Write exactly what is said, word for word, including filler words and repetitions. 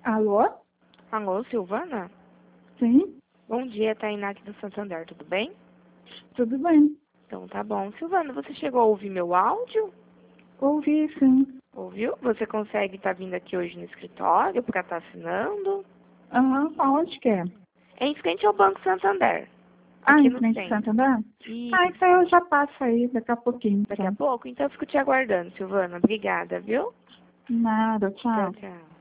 Alô? Alô, Silvana? Sim, Bom dia, Tainá aqui do Santander, tudo bem? tudo bem. Então tá bom. Silvana, você chegou a ouvir meu áudio? Ouvi, sim. Ouviu? Você consegue estar vindo aqui hoje no escritório para estar assinando? Aham, aonde que é? É em frente ao Banco Santander, Ah, aqui em no frente de centro. Santander? Isso. Ah, então eu já passo aí daqui a pouquinho, Daqui a então. pouco? Então eu fico te aguardando, Silvana. Obrigada, viu? Nada, Tchau, tchau. tchau.